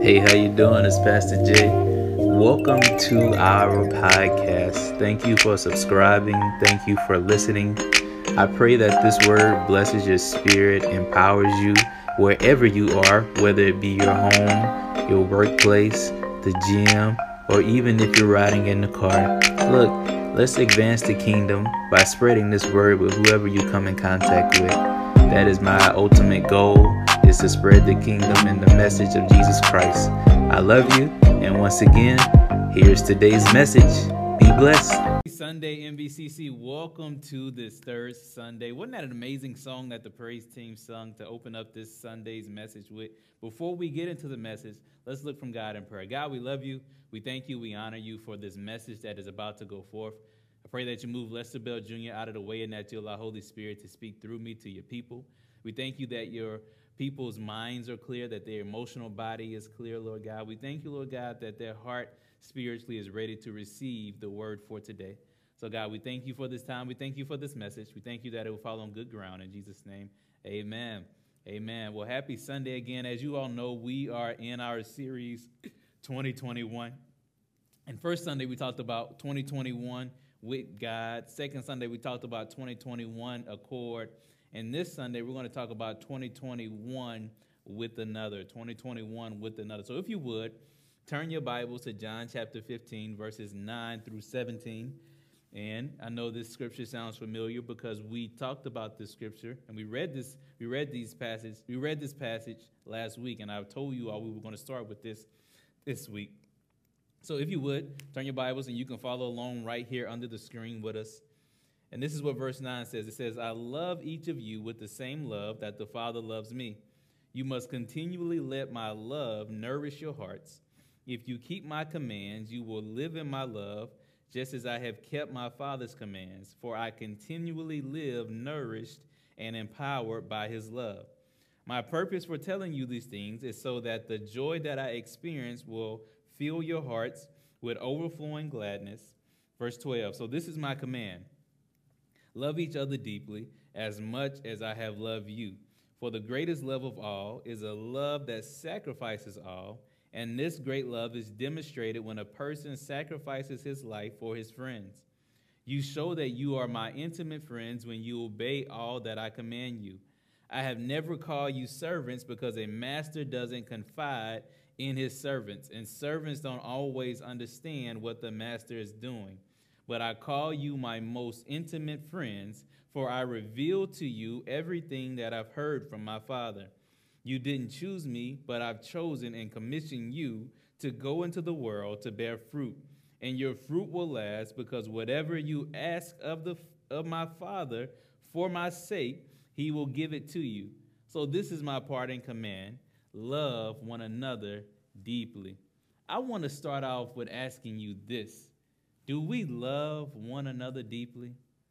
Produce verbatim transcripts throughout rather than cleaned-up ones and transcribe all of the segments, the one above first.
Hey, how you doing? It's Pastor Jay. Welcome to our podcast. Thank you for subscribing. Thank you for listening. I pray that this word blesses your spirit, empowers you wherever you are, whether it be your home, your workplace, the gym, or even if you're riding in the car. Look, let's advance the kingdom by spreading this word with whoever you come in contact with. That is my ultimate goal, is to spread the kingdom and the message of Jesus Christ. I love you, and once again, here's today's message. Be blessed. Sunday, N B C C, welcome to this third Sunday. Wasn't that an amazing song that the praise team sung to open up this Sunday's message with? Before we get into the message, let's look from God in prayer. God, we love you. We thank you. We honor you for this message that is about to go forth. I pray that you move Lester Bell Junior out of the way and that you allow Holy Spirit to speak through me to your people. We thank you that your people's minds are clear, that their emotional body is clear, Lord God. We thank you, Lord God, that their heart spiritually is ready to receive the word for today. So, God, we thank you for this time. We thank you for this message. We thank you that it will fall on good ground. In Jesus' name, amen. Amen. Well, happy Sunday again. As you all know, we are in our series twenty twenty-one. And first Sunday, we talked about twenty twenty-one with God. Second Sunday, we talked about twenty twenty-one Accord. And this Sunday, we're going to talk about twenty twenty-one with another. twenty twenty-one with another. So if you would, turn your Bibles to John chapter fifteen, verses nine through seventeen. And I know this scripture sounds familiar because we talked about this scripture and we read this. We read these passages. We read this passage last week, and I told you all we were going to start with this this week. So if you would, turn your Bibles and you can follow along right here under the screen with us. And this is what verse nine says. It says, I love each of you with the same love that the Father loves me. You must continually let my love nourish your hearts. If you keep my commands, you will live in my love, just as I have kept my Father's commands, for I continually live nourished and empowered by his love. My purpose for telling you these things is so that the joy that I experience will fill your hearts with overflowing gladness. Verse twelve, so this is my command. Love each other deeply as much as I have loved you. For the greatest love of all is a love that sacrifices all. And this great love is demonstrated when a person sacrifices his life for his friends. You show that you are my intimate friends when you obey all that I command you. I have never called you servants because a master doesn't confide in his servants, and servants don't always understand what the master is doing. But I call you my most intimate friends, for I reveal to you everything that I've heard from my Father. You didn't choose me, but I've chosen and commissioned you to go into the world to bear fruit. And your fruit will last, because whatever you ask of the of my Father for my sake, he will give it to you. So this is my parting command. Love one another deeply. I want to start off with asking you this. Do we love one another deeply?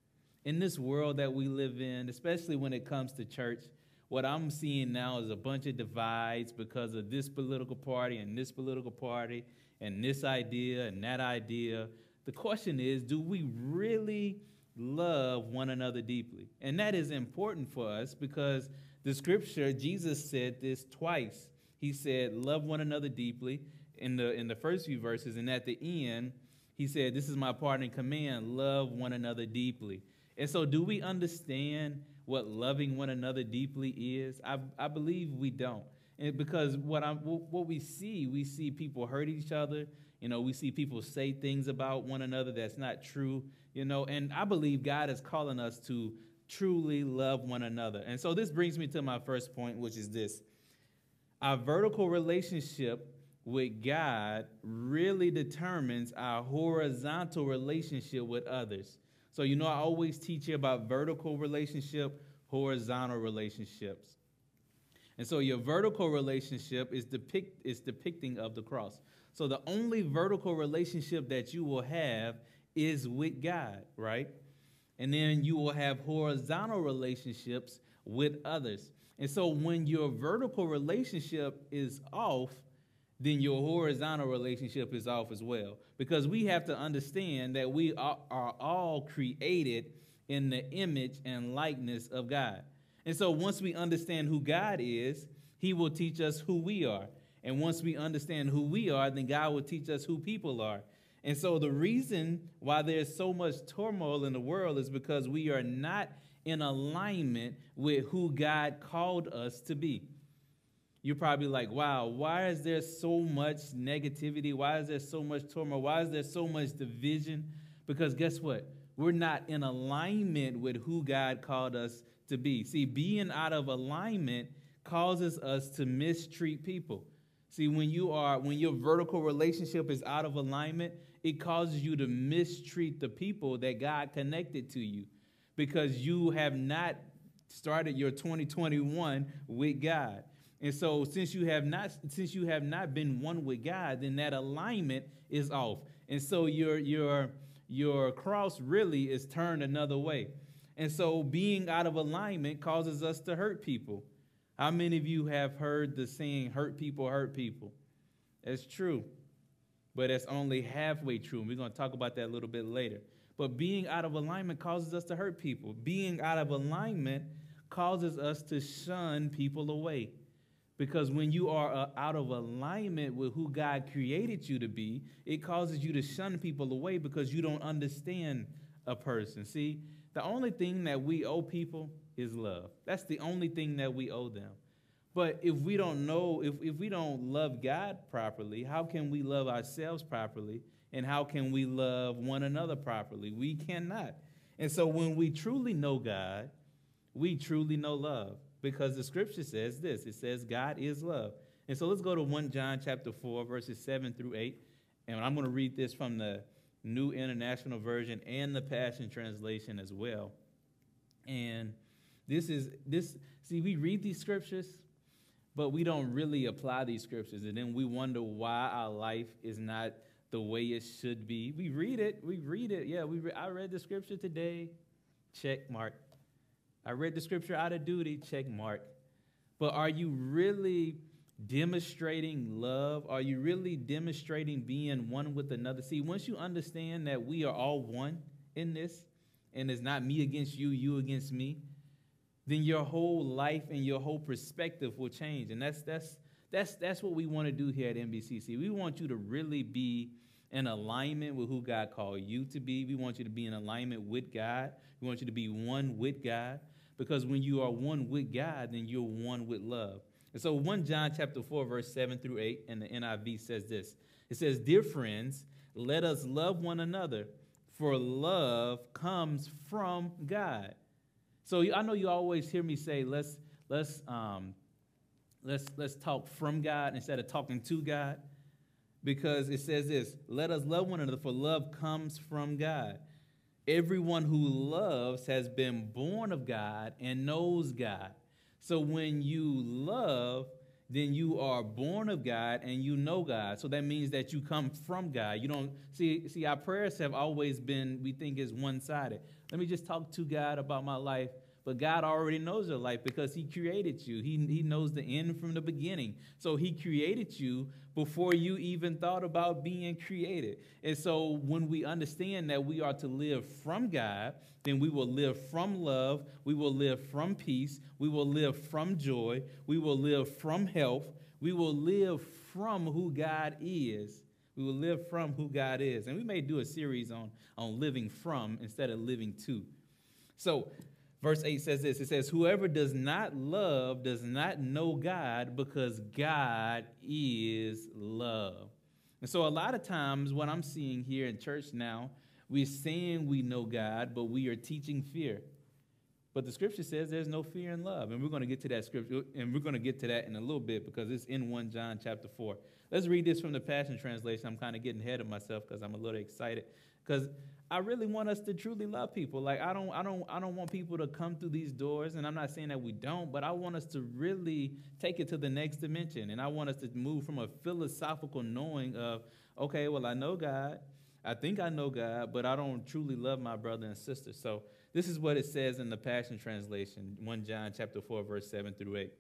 In this world that we live in, especially when it comes to church, what I'm seeing now is a bunch of divides because of this political party and this political party and this idea and that idea. The question is, do we really love one another deeply? And that is important for us because the scripture, Jesus said this twice. He said, love one another deeply in the in the first few verses, and at the end, he said, this is my parting command, love one another deeply. And so do we understand what loving one another deeply is? I, I believe we don't. And because what I'm, what we see, we see people hurt each other. You know, we see people say things about one another that's not true, you know, and I believe God is calling us to truly love one another. And so this brings me to my first point, which is this. Our vertical relationship with God really determines our horizontal relationship with others. So, you know, I always teach you about vertical relationship, horizontal relationships. And so your vertical relationship is depict is depicting of the cross. So the only vertical relationship that you will have is with God, right? And then you will have horizontal relationships with others. And so when your vertical relationship is off, then your horizontal relationship is off as well. Because we have to understand that we are, are all created in the image and likeness of God. And so once we understand who God is, he will teach us who we are. And once we understand who we are, then God will teach us who people are. And so the reason why there's so much turmoil in the world is because we are not in alignment with who God called us to be. You're probably like, wow, why is there so much negativity? Why is there so much turmoil? Why is there so much division? Because guess what? We're not in alignment with who God called us to be. See, being out of alignment causes us to mistreat people. See, when you are, when your vertical relationship is out of alignment, it causes you to mistreat the people that God connected to you because you have not started your twenty twenty-one with God. And so since you have not, since you have not been one with God, then that alignment is off. And so your, your, your cross really is turned another way. And so being out of alignment causes us to hurt people. How many of you have heard the saying, hurt people, hurt people? That's true, but it's only halfway true. And we're going to talk about that a little bit later. But being out of alignment causes us to hurt people. Being out of alignment causes us to shun people away. Because when you are uh, out of alignment with who God created you to be, it causes you to shun people away because you don't understand a person. See, the only thing that we owe people is love. That's the only thing that we owe them. But if we don't know, if, if we don't love God properly, how can we love ourselves properly? And how can we love one another properly? We cannot. And so when we truly know God, we truly know love. Because the scripture says this, it says God is love. And so let's go to First John chapter four, verses seven through eight. And I'm going to read this from the New International Version and the Passion Translation as well. And this is, this. see, we read these scriptures, but we don't really apply these scriptures. And then we wonder why our life is not the way it should be. We read it, we read it. Yeah, we. Re- I read the scripture today, check mark. I read the scripture out of duty, check mark. But are you really demonstrating love? Are you really demonstrating being one with another? See, once you understand that we are all one in this, and it's not me against you, you against me, then your whole life and your whole perspective will change. And that's that's that's that's what we want to do here at N B C C. We want you to really be in alignment with who God called you to be. We want you to be in alignment with God. We want you to be one with God. Because when you are one with God, then you're one with love. And so First John chapter four, verse seven through eight, and the N I V says this. It says, "Dear friends, let us love one another, for love comes from God." So I know you always hear me say, let's let's um, let's let's talk from God instead of talking to God. Because it says this, let us love one another, for love comes from God. Everyone who loves has been born of God and knows God. So when you love, then you are born of God and you know God. So that means that you come from God. You don't see, see, our prayers have always been, we think, is one-sided. Let me just talk to God about my life. But God already knows your life because he created you. He, he knows the end from the beginning. So he created you before you even thought about being created. And so when we understand that we are to live from God, then we will live from love. We will live from peace. We will live from joy. We will live from health. We will live from who God is. We will live from who God is. And we may do a series on, on living from instead of living to. So verse eight says this. It says, whoever does not love does not know God, because God is love. And so a lot of times what I'm seeing here in church now, we're saying we know God, but we are teaching fear. But the scripture says there's no fear in love. And we're going to get to that scripture, and we're going to get to that in a little bit because it's in First John chapter four. Let's read this from the Passion Translation. I'm kind of getting ahead of myself because I'm a little excited. Because I really want us to truly love people. Like I don't, I don't, I don't want people to come through these doors, and I'm not saying that we don't, but I want us to really take it to the next dimension. And I want us to move from a philosophical knowing of, okay, well, I know God, I think I know God, but I don't truly love my brother and sister. So this is what it says in the Passion Translation, First John chapter four, verse seven through eight.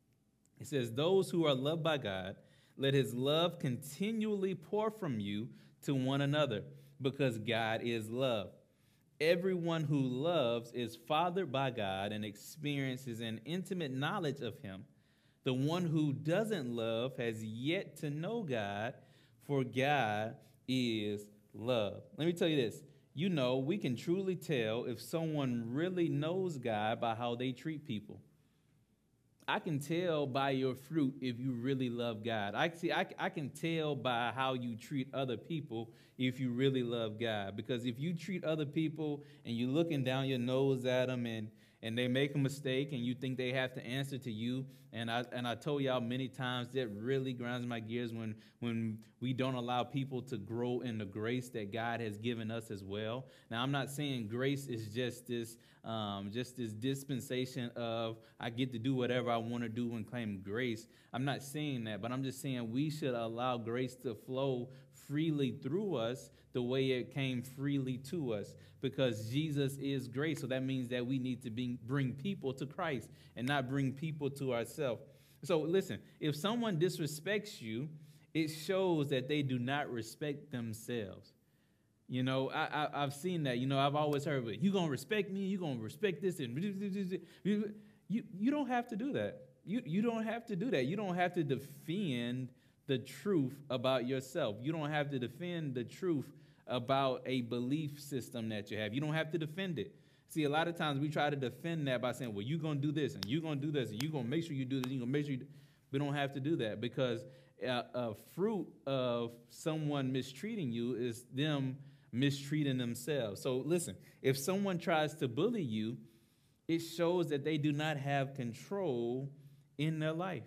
It says, those who are loved by God, let his love continually pour from you to one another, because God is love. Everyone who loves is fathered by God and experiences an intimate knowledge of him. The one who doesn't love has yet to know God, for God is love. Let me tell you this. You know, we can truly tell if someone really knows God by how they treat people. I can tell by your fruit if you really love God. I see. I, I can tell by how you treat other people if you really love God. Because if you treat other people and you're looking down your nose at them and and they make a mistake and you think they have to answer to you, and I and I told y'all many times that really grinds my gears when when we don't allow people to grow in the grace that God has given us as well. Now, I'm not saying grace is just this um, just this dispensation of I get to do whatever I want to do and claim grace. I'm not saying that, but I'm just saying we should allow grace to flow freely through us the way it came freely to us, because Jesus is grace. So that means that we need to be, bring people to Christ and not bring people to ourselves. So listen, if someone disrespects you, it shows that they do not respect themselves. You know, I, I, I've seen that. You know, I've always heard, you're going to respect me, you're going to respect this. And you, you don't have to do that. You, you don't have to do that. You don't have to defend the truth about yourself. You don't have to defend the truth about a belief system that you have. You don't have to defend it. See, a lot of times we try to defend that by saying, well, you're going to do this, and you're going to do this, and you're going to make sure you do this, and you're going to make sure you do. We don't have to do that, because a, a fruit of someone mistreating you is them mistreating themselves. So listen, if someone tries to bully you, it shows that they do not have control in their life,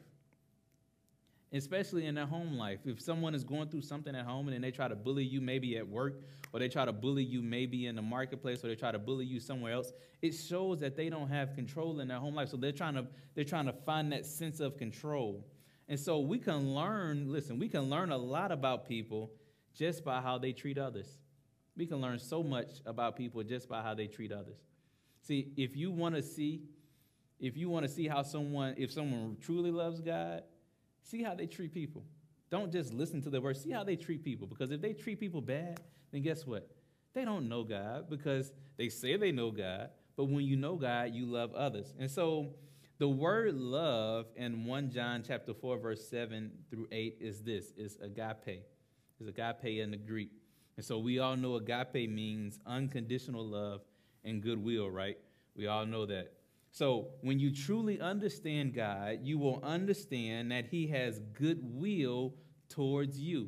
especially in their home life. If someone is going through something at home and then they try to bully you maybe at work, or they try to bully you maybe in the marketplace, or they try to bully you somewhere else, it shows that they don't have control in their home life. So they're trying to they're trying to find that sense of control. And so we can learn, listen, we can learn a lot about people just by how they treat others. We can learn so much about people just by how they treat others. See, if you want to see, if you want to see how someone, if someone truly loves God, see how they treat people. Don't just listen to their words. See how they treat people. Because if they treat people bad, then guess what? They don't know God, because they say they know God. But when you know God, you love others. And so the word love in First John chapter four, verse seven through eight is this, is agape. It's agape in the Greek. And so we all know agape means unconditional love and goodwill, right? We all know that. So when you truly understand God, you will understand that he has goodwill towards you.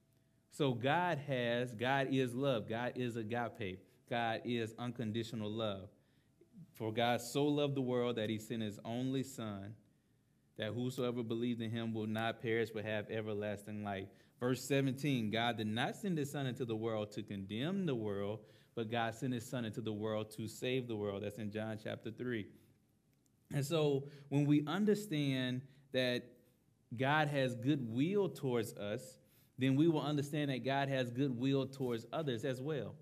So God has, God is love. God is agape. God is unconditional love. For God so loved the world that he sent his only son, that whosoever believes in him will not perish but have everlasting life. Verse seventeen, God did not send his son into the world to condemn the world, but God sent his son into the world to save the world. That's in John chapter three. And so when we understand that God has goodwill towards us, then we will understand that God has goodwill towards others as well.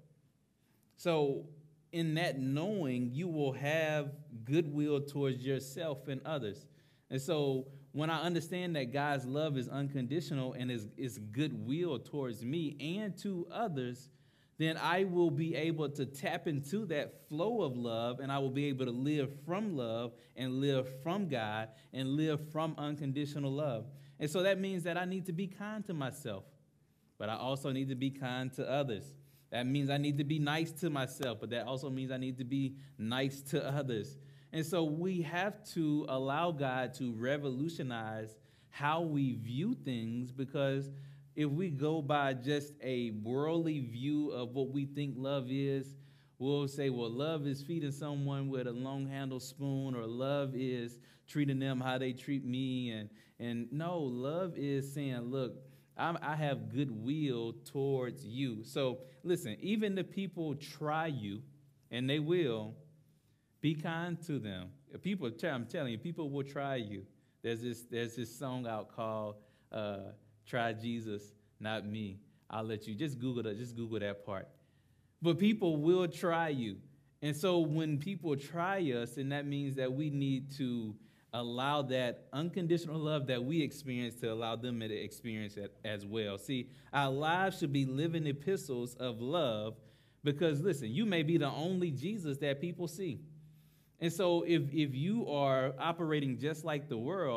So in that knowing, you will have goodwill towards yourself and others. And so when I understand that God's love is unconditional and is, is goodwill towards me and to others, then I will be able to tap into that flow of love, and I will be able to live from love and live from God and live from unconditional love. And so that means that I need to be kind to myself, but I also need to be kind to others. That means I need to be nice to myself, but that also means I need to be nice to others. And so we have to allow God to revolutionize how we view things, because if we go by just a worldly view of what we think love is, we'll say, well, love is feeding someone with a long-handled spoon, or love is treating them how they treat me. And, and no, love is saying, look, I'm, I have goodwill towards you. So listen, even if people try you, and they will, be kind to them. If people, I'm telling you, people will try you. There's this, there's this song out called uh, Try Jesus, Not Me. I'll let you, just Google that, just Google that part. But people will try you. And so when people try us, then that means that we need to allow that unconditional love that we experience to allow them to experience it as well. See, our lives should be living epistles of love, because, listen, you may be the only Jesus that people see. And so if, if you are operating just like the world,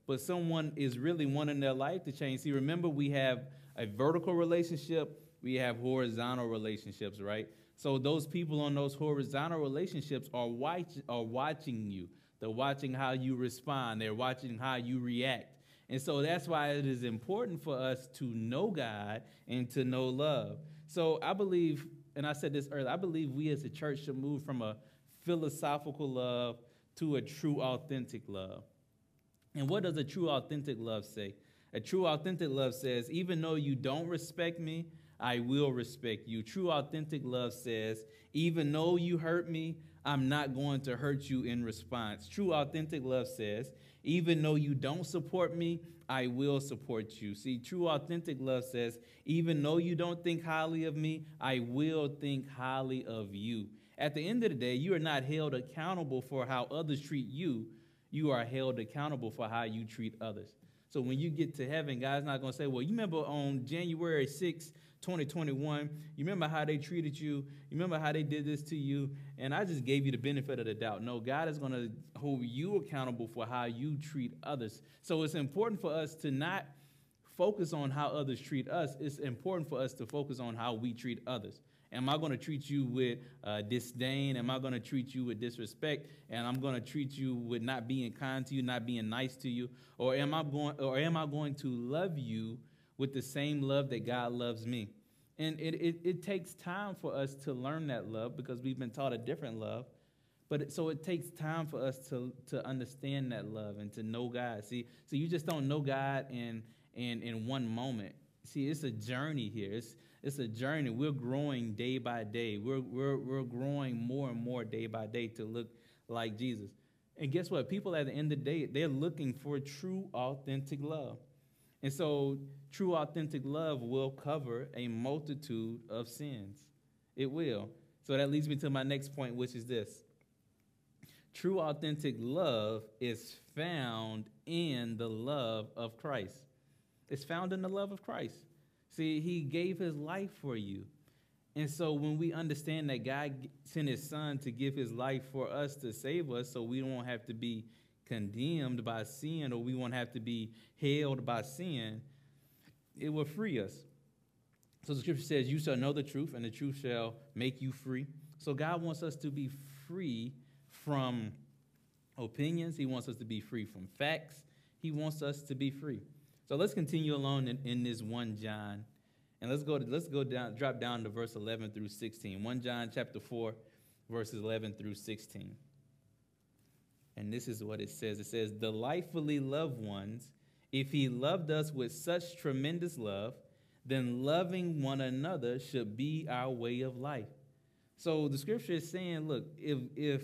but someone is really wanting their life to change. See, remember, we have a vertical relationship, we have horizontal relationships, right? So those people on those horizontal relationships are watch, are watching you. They're watching how you respond. They're watching how you react. And so that's why it is important for us to know God and to know love. So I believe, and I said this earlier, I believe we as a church should move from a philosophical love to a true, authentic love. And what does a true, authentic love say? A true, authentic love says, even though you don't respect me, I will respect you. True, authentic love says, even though you hurt me, I'm not going to hurt you in response. True, authentic love says, even though you don't support me, I will support you. See, true, authentic love says, even though you don't think highly of me, I will think highly of you. At the end of the day, you are not held accountable for how others treat you. You are held accountable for how you treat others. So when you get to heaven, God's not going to say, well, you remember on January sixth, twenty twenty-one, you remember how they treated you, you remember how they did this to you, and I just gave you the benefit of the doubt. No, God is going to hold you accountable for how you treat others. So it's important for us to not focus on how others treat us. It's important for us to focus on how we treat others. Am I going to treat you with uh, disdain? Am I going to treat you with disrespect? And I'm going to treat you with not being kind to you, not being nice to you? Or am I going, or am I going to love you with the same love that God loves me? And it, it, it takes time for us to learn that love because we've been taught a different love. But it, so it takes time for us to, to understand that love and to know God. See, so you just don't know God in, in, in one moment. See, it's a journey here. It's It's a journey. We're growing day by day. We're, we're, we're growing more and more day by day to look like Jesus. And guess what? People at the end of the day, they're looking for true, authentic love. And so true, authentic love will cover a multitude of sins. It will. So that leads me to my next point, which is this. True, authentic love is found in the love of Christ. It's found in the love of Christ. See, he gave his life for you. And so when we understand that God sent his son to give his life for us to save us so we won't have to be condemned by sin or we won't have to be held by sin, it will free us. So the scripture says, you shall know the truth and the truth shall make you free. So God wants us to be free from opinions. He wants us to be free from facts. He wants us to be free. So let's continue along in, in this First John, and let's go to, let's go down, drop down to verse eleven through sixteen. First John chapter four, verses eleven through sixteen. And this is what it says. It says, delightfully loved ones, if he loved us with such tremendous love, then loving one another should be our way of life. So the scripture is saying, look, if if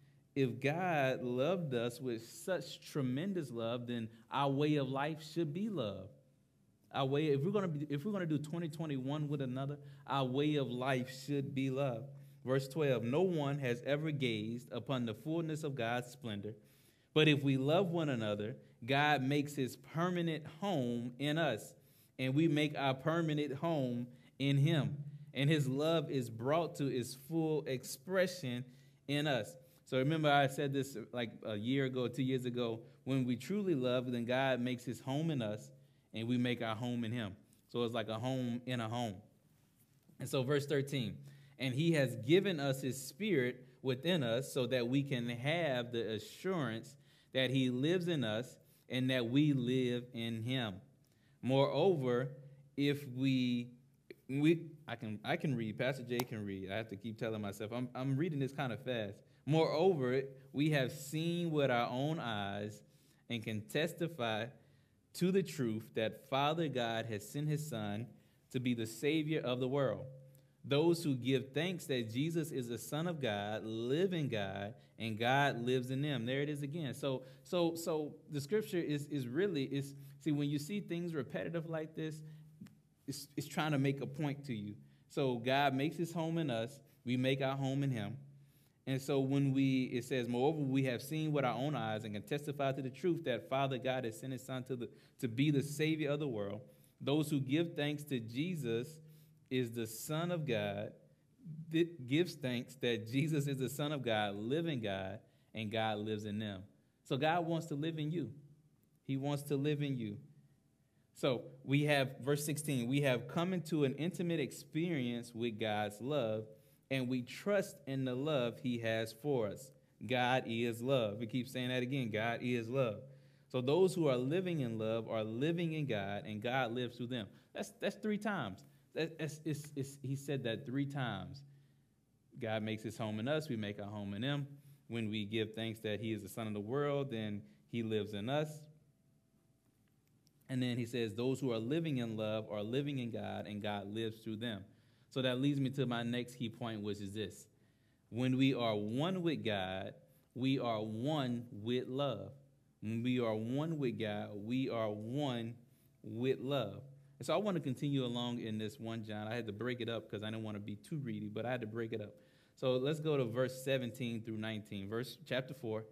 If God loved us with such tremendous love, then our way of life should be love. Our way, if we're gonna be, if we're gonna do twenty twenty-one with another, our way of life should be love. Verse twelve: no one has ever gazed upon the fullness of God's splendor, but if we love one another, God makes his permanent home in us, and we make our permanent home in him. And his love is brought to its full expression in us. So remember I said this like a year ago, two years ago, when we truly love, then God makes his home in us and we make our home in him. So it's like a home in a home. And so verse thirteen, and he has given us his spirit within us so that we can have the assurance that he lives in us and that we live in him. Moreover, if we, we I can I can read, Pastor Jay can read. I have to keep telling myself, I'm I'm reading this kind of fast. Moreover, we have seen with our own eyes and can testify to the truth that Father God has sent his Son to be the Savior of the world. Those who give thanks that Jesus is the Son of God live in God, and God lives in them. There it is again. So, so, so the scripture is is really is see when you see things repetitive like this, it's, it's trying to make a point to you. So God makes his home in us. We make our home in him. And so when we, it says, moreover, we have seen with our own eyes and can testify to the truth that Father God has sent his Son to, the, to be the Savior of the world. Those who give thanks to Jesus is the Son of God, that gives thanks that Jesus is the Son of God, living God, and God lives in them. So God wants to live in you. He wants to live in you. So we have, verse sixteen, we have come into an intimate experience with God's love, and we trust in the love he has for us. God is love. We keep saying that again. God is love. So those who are living in love are living in God, and God lives through them. That's that's three times. That, that's, it's, it's, he said that three times. God makes his home in us. We make our home in him. When we give thanks that he is the Son of the world, then he lives in us. And then he says those who are living in love are living in God, and God lives through them. So that leads me to my next key point, which is this. When we are one with God, we are one with love. When we are one with God, we are one with love. And so I want to continue along in this First John. I had to break it up because I didn't want to be too greedy, but I had to break it up. So let's go to verse seventeen through nineteen. Verse chapter four.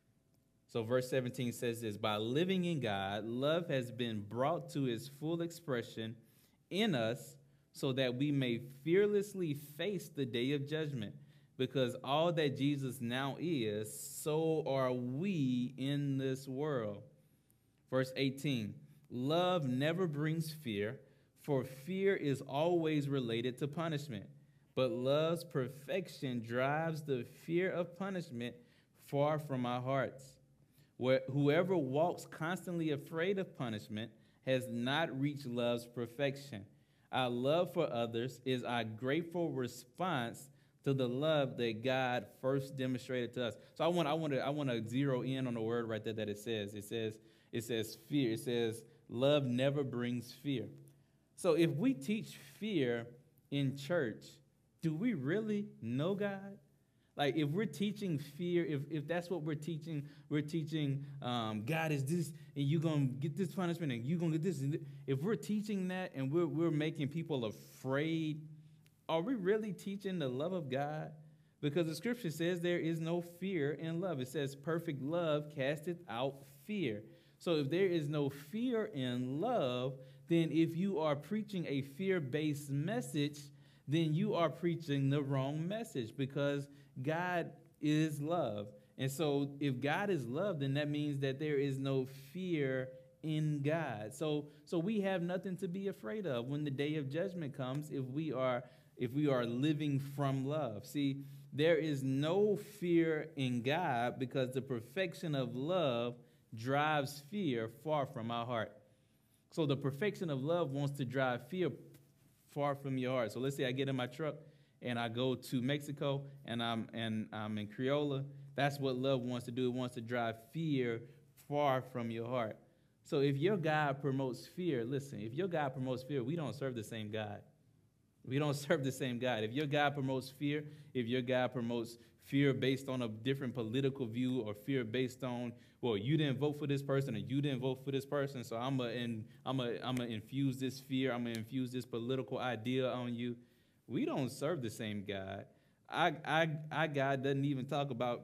So verse seventeen says this: by living in God, love has been brought to its full expression in us so that we may fearlessly face the day of judgment. Because all that Jesus now is, so are we in this world. Verse eighteen, love never brings fear, for fear is always related to punishment. But love's perfection drives the fear of punishment far from our hearts. Where whoever walks constantly afraid of punishment has not reached love's perfection. Our love for others is our grateful response to the love that God first demonstrated to us. So I want, I want to, I want to zero in on the word right there that it says. It says, it says fear. It says love never brings fear. So if we teach fear in church, do we really know God? Like if we're teaching fear, if, if that's what we're teaching, we're teaching um, God is this, and you're going to get this punishment, and you're going to get this. If we're teaching that and we're, we're making people afraid, are we really teaching the love of God? Because the scripture says there is no fear in love. It says perfect love casteth out fear. So if there is no fear in love, then if you are preaching a fear-based message, then you are preaching the wrong message, because God is love. And so if God is love, then that means that there is no fear in God. So so we have nothing to be afraid of when the day of judgment comes if we are if we are living from love. See, there is no fear in God because the perfection of love drives fear far from our heart. So the perfection of love wants to drive fear far from your heart. So let's say I get in my truck and I go to Mexico and I'm and I'm in Criolla. That's what love wants to do. It wants to drive fear far from your heart. So if your God promotes fear, listen, if your God promotes fear, we don't serve the same God. We don't serve the same God. If your God promotes fear, if your God promotes fear based on a different political view, or fear based on, well, you didn't vote for this person or you didn't vote for this person, so I'm going to I'm gonna, I'm gonna infuse this fear, I'm going to infuse this political idea on you. We don't serve the same God. Our, our, our God doesn't even talk about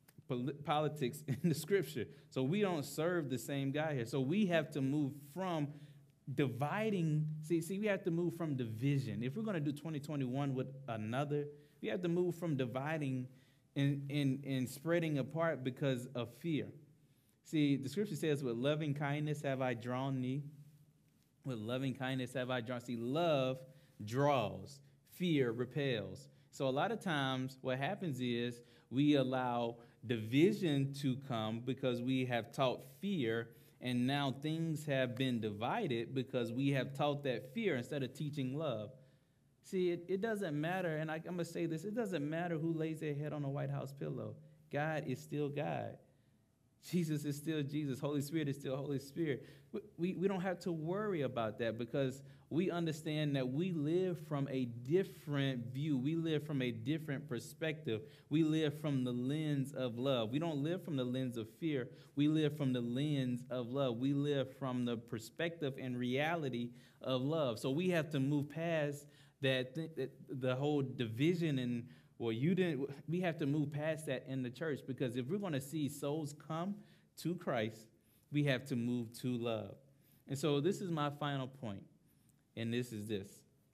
politics in the scripture. So we don't serve the same God here. So we have to move from dividing. See, see, we have to move from division. If we're going to do twenty twenty-one with another, we have to move from dividing and, and, and spreading apart because of fear. See, the scripture says, with loving kindness have I drawn thee. With loving kindness have I drawn. See, love draws. Fear repels. So a lot of times what happens is we allow division to come because we have taught fear, and now things have been divided because we have taught that fear instead of teaching love. See, it, it doesn't matter, and I, I'm going to say this, it doesn't matter who lays their head on a White House pillow. God is still God. Jesus is still Jesus. Holy Spirit is still Holy Spirit. We, we, we don't have to worry about that because we understand that we live from a different view. We live from a different perspective. We live from the lens of love. We don't live from the lens of fear. We live from the lens of love. We live from the perspective and reality of love. So we have to move past that, th- that the whole division and Well, you didn't. We have to move past that in the church, because if we're going to see souls come to Christ, we have to move to love. And so this is my final point, and this is this.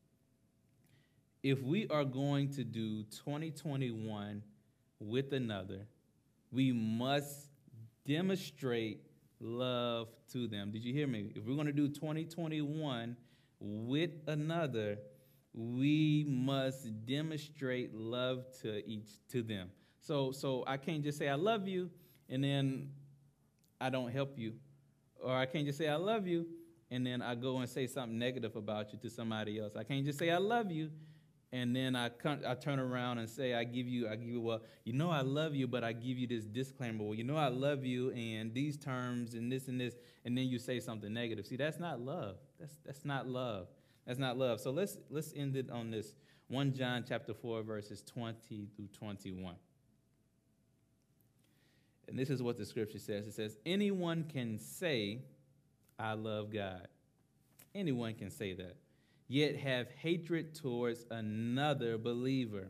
If we are going to do twenty twenty-one with another, we must demonstrate love to them. Did you hear me? If we're going to do twenty twenty-one with another, we must demonstrate love to each to them. So so I can't just say I love you and then I don't help you. Or I can't just say I love you and then I go and say something negative about you to somebody else. I can't just say I love you and then I come, I turn around and say I give you I give you well, you know I love you, but I give you this disclaimer. Well, you know I love you and these terms and this and this, and then you say something negative. See, that's not love. That's that's not love. That's not love. So let's let's end it on this. First John chapter four, verses twenty through twenty-one. And this is what the scripture says. It says, anyone can say, I love God. Anyone can say that, yet have hatred towards another believer.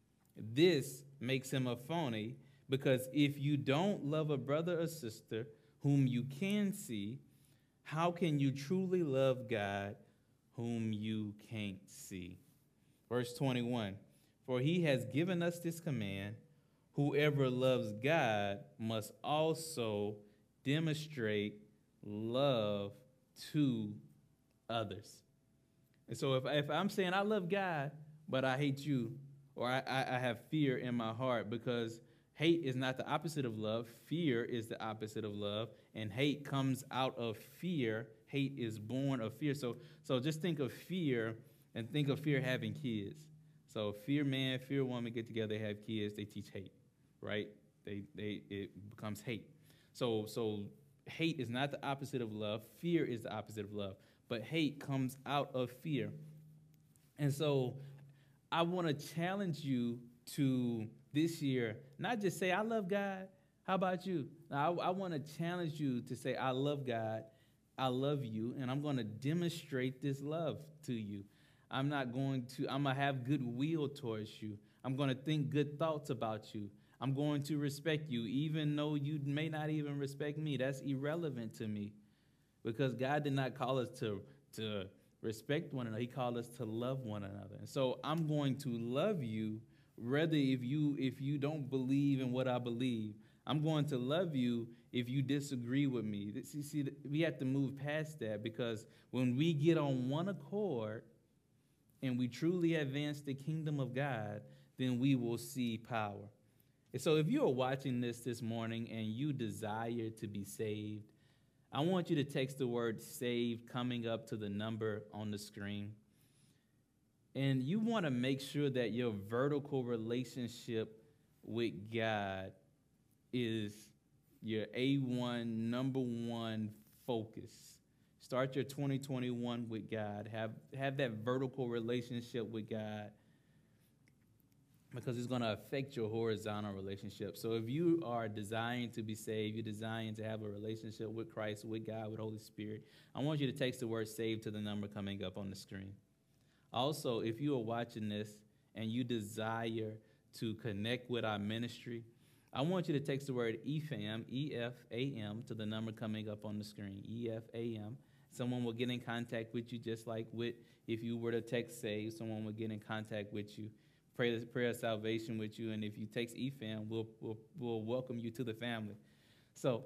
This makes him a phony, because if you don't love a brother or sister whom you can see, how can you truly love God whom you can't see? Verse twenty-one, for he has given us this command, whoever loves God must also demonstrate love to others. And so if, if I'm saying I love God, but I hate you, or I, I, I have fear in my heart, because hate is not the opposite of love. Fear is the opposite of love, and hate comes out of fear. Hate is born of fear. So, so just think of fear and think of fear having kids. So fear man, fear woman get together, they have kids, they teach hate, right? They, they, it becomes hate. So, so hate is not the opposite of love. Fear is the opposite of love. But hate comes out of fear. And so I want to challenge you to this year, not just say, I love God. How about you? Now, I, I want to challenge you to say, I love God. I love you. And I'm going to demonstrate this love to you. I'm not going to, I'm going to have goodwill towards you. I'm going to think good thoughts about you. I'm going to respect you, even though you may not even respect me. That's irrelevant to me, because God did not call us to, to respect one another. He called us to love one another. And so I'm going to love you, whether if you if you don't believe in what I believe. I'm going to love you if you disagree with me. See, see, we have to move past that, because when we get on one accord and we truly advance the kingdom of God, then we will see power. And so if you are watching this this morning and you desire to be saved, I want you to text the word saved coming up to the number on the screen. And you want to make sure that your vertical relationship with God is your A one, number one focus. Start your twenty twenty-one with God. Have, have that vertical relationship with God, because it's going to affect your horizontal relationship. So if you are desiring to be saved, you're desiring to have a relationship with Christ, with God, with Holy Spirit, I want you to text the word saved to the number coming up on the screen. Also, if you are watching this and you desire to connect with our ministry, I want you to text the word E F A M, E F A M, to the number coming up on the screen, E F A M. Someone will get in contact with you, just like with if you were to text save, someone will get in contact with you. Pray the prayer of salvation with you, and if you text E F A M, we'll, we'll, we'll welcome you to the family. So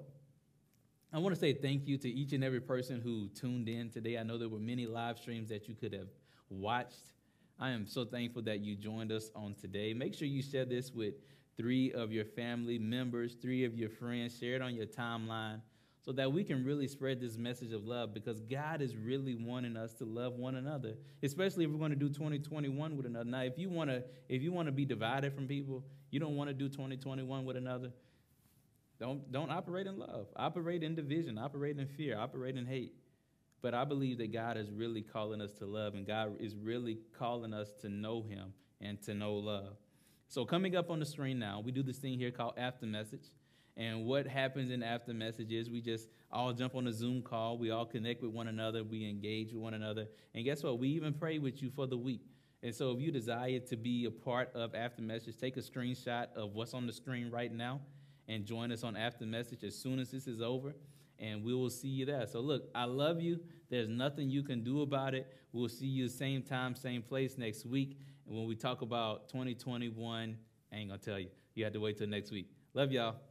I want to say thank you to each and every person who tuned in today. I know there were many live streams that you could have watched. I am so thankful that you joined us on today. Make sure you share this with three of your family members, three of your friends. Share it on your timeline so that we can really spread this message of love, because God is really wanting us to love one another, especially if we're going to do twenty twenty-one with another. Now, if you want to if you want to be divided from people, you don't want to do twenty twenty-one with another, don't, don't operate in love. Operate in division. Operate in fear. Operate in hate. But I believe that God is really calling us to love, and God is really calling us to know him and to know love. So coming up on the screen now, we do this thing here called After Message. And what happens in After Message is we just all jump on a Zoom call. We all connect with one another. We engage with one another. And guess what? We even pray with you for the week. And so if you desire to be a part of After Message, take a screenshot of what's on the screen right now and join us on After Message as soon as this is over, and we will see you there. So look, I love you. There's nothing you can do about it. We'll see you same time, same place next week. And when we talk about twenty twenty-one, I ain't going to tell you. You have to wait till next week. Love y'all.